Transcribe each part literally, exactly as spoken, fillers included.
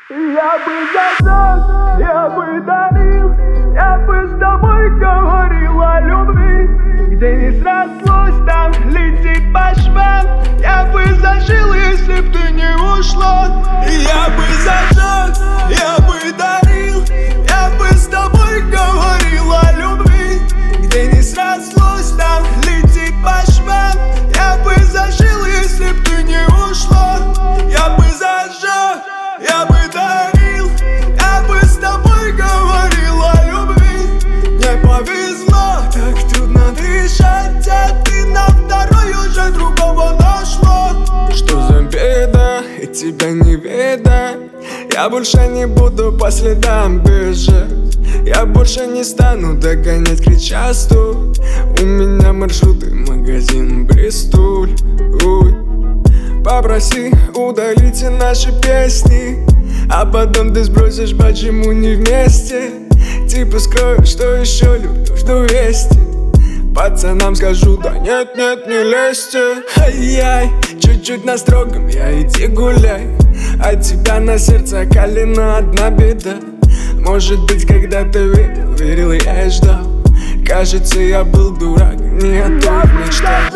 Я бы зажег, я бы дарил, я бы с тобой говорил о любви. Где не срослось, там летит по швам. Я бы зажил, если б ты не ушла. Я бы зажег, я бы дарил, я бы с тобой говорил о любви. Где не срослось, там летит по швам. Я бы зажил, если б ты не ушла. Я бы зажег, я бы дарил, я бы с тобой говорил о любви. Мне повезло, так трудно дышать, а ты на второй уже другого нашла. Что за беда, и тебя не видать. Я больше не буду по следам бежать. Я больше не стану догонять, крича стой. У меня маршруты, магазин Бристоль. Ой. Попроси, удалите наши песни, а потом ты сбросишь, почему не вместе. Типа скрою, что еще люблю, жду вести. Пацанам скажу, да нет, нет, не лезьте. Ай-яй, чуть-чуть на строгом, я иди гуляй. А тебя на сердце колено одна беда. Может быть, когда-то верил, верил я и ждал. Кажется, я был дурак, не о том мечтал.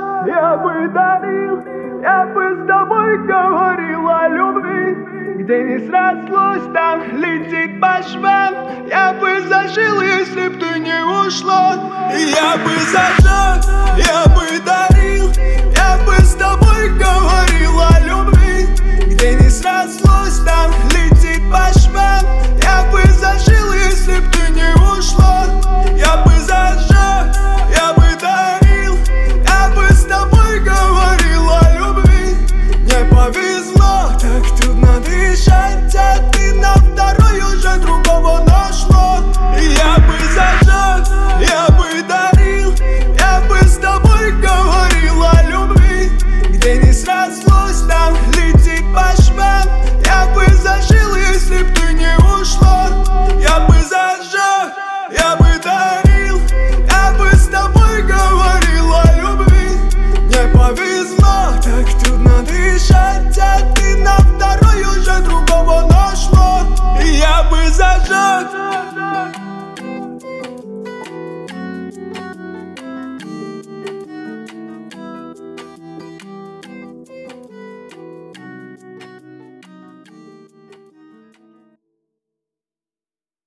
Я бы дарил, я бы с тобой говорил о любви. Где не срослось, там летит по швам. Я бы зажил, если б ты не ушла. Я бы зажег, я бы дарил, я бы с тобой говорил о любви. Где не срослось, там летит по швам. Я бы зажил, если б ты не ушла. Я бы зажег, я бы дарил, я бы с тобой говорил о любви. Мне повезло, так трудно дышать, а ты на второй уже другого нашла. Я бы зажег, я бы дарил, я бы с тобой говорил о любви. Где не срослось, там летит по швам. Я бы зажил, если б ты не ушла. Я бы зажег, я бы дарил, я бы с тобой говорил о любви. Мне повезло, так трудно дышать, а ты на второй уже другого нашла. Я бы зажег.